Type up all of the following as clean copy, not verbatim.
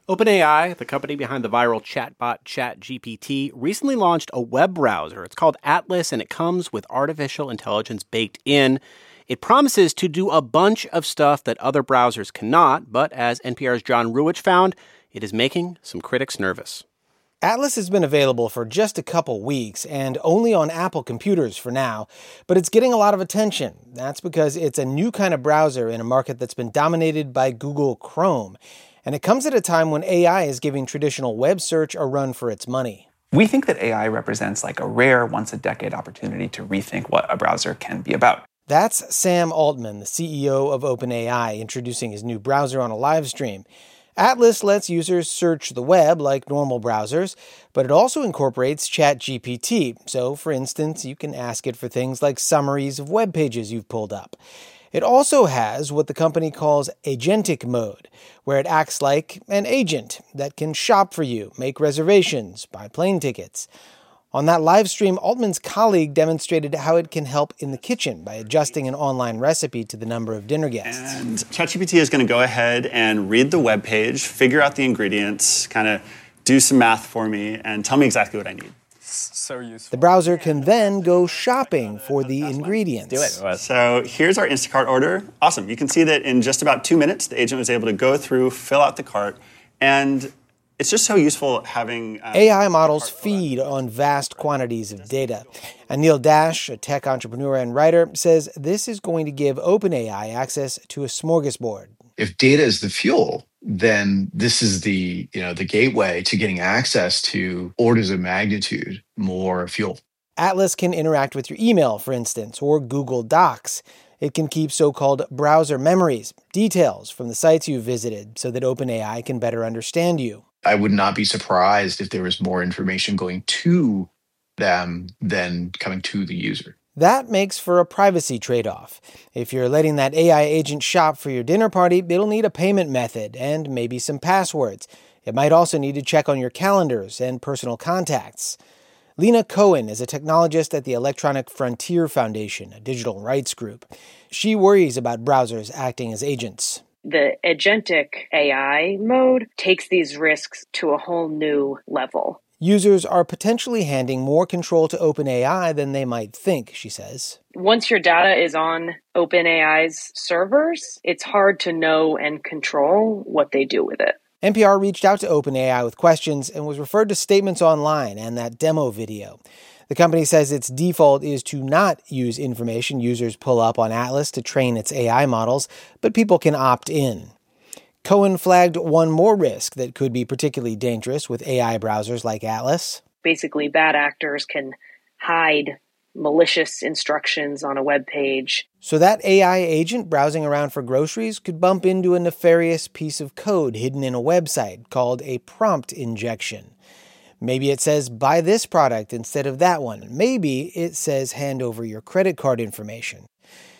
OpenAI, the company behind the viral chatbot ChatGPT, recently launched a web browser. It's called Atlas, and it comes with artificial intelligence baked in. It promises to do a bunch of stuff that other browsers cannot, but as NPR's John Ruwitch found, it is making some critics nervous. Atlas has been available for just a couple weeks and only on Apple computers for now, but it's getting a lot of attention. That's because it's a new kind of browser in a market that's been dominated by Google Chrome. And it comes at a time when AI is giving traditional web search a run for its money. We think that AI represents like a rare once-a-decade opportunity to rethink what a browser can be about. That's Sam Altman, the CEO of OpenAI, introducing his new browser on a live stream. Atlas lets users search the web like normal browsers, but it also incorporates ChatGPT. So, for instance, you can ask it for things like summaries of web pages you've pulled up. It also has what the company calls agentic mode, where it acts like an agent that can shop for you, make reservations, buy plane tickets. On that live stream, Altman's colleague demonstrated how it can help in the kitchen by adjusting an online recipe to the number of dinner guests. And ChatGPT is going to go ahead and read the web page, figure out the ingredients, kind of do some math for me, and tell me exactly what I need. So useful. The browser can then go shopping for the ingredients. Do it. So here's our Instacart order. Awesome. You can see that in just about 2 minutes, the agent was able to go through, fill out the cart, and it's just so useful having AI models feed on vast quantities of data. And Neil Dash, a tech entrepreneur and writer, says this is going to give OpenAI access to a smorgasbord. If data is the fuel, then this is the gateway to getting access to orders of magnitude more fuel. Atlas can interact with your email, for instance, or Google Docs. It can keep so-called browser memories, details from the sites you visited, so that OpenAI can better understand you. I would not be surprised if there was more information going to them than coming to the user. That makes for a privacy trade-off. If you're letting that AI agent shop for your dinner party, it'll need a payment method and maybe some passwords. It might also need to check on your calendars and personal contacts. Lena Cohen is a technologist at the Electronic Frontier Foundation, a digital rights group. She worries about browsers acting as agents. The agentic AI mode takes these risks to a whole new level. Users are potentially handing more control to OpenAI than they might think, she says. Once your data is on OpenAI's servers, it's hard to know and control what they do with it. NPR reached out to OpenAI with questions and was referred to statements online and that demo video. The company says its default is to not use information users pull up on Atlas to train its AI models, but people can opt in. Cohen flagged one more risk that could be particularly dangerous with AI browsers like Atlas. Basically, bad actors can hide malicious instructions on a web page. So that AI agent browsing around for groceries could bump into a nefarious piece of code hidden in a website called a prompt injection. Maybe it says, buy this product instead of that one. Maybe it says, hand over your credit card information.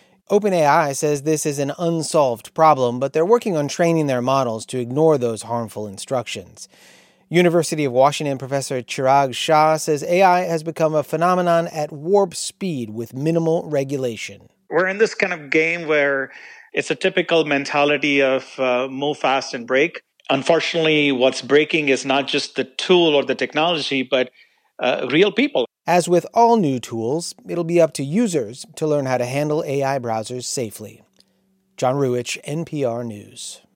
OpenAI says this is an unsolved problem, but they're working on training their models to ignore those harmful instructions. University of Washington professor Chirag Shah says AI has become a phenomenon at warp speed with minimal regulation. We're in this kind of game where it's a typical mentality of move fast and break. Unfortunately, what's breaking is not just the tool or the technology, but real people. As with all new tools, it'll be up to users to learn how to handle AI browsers safely. John Ruwitch, NPR News.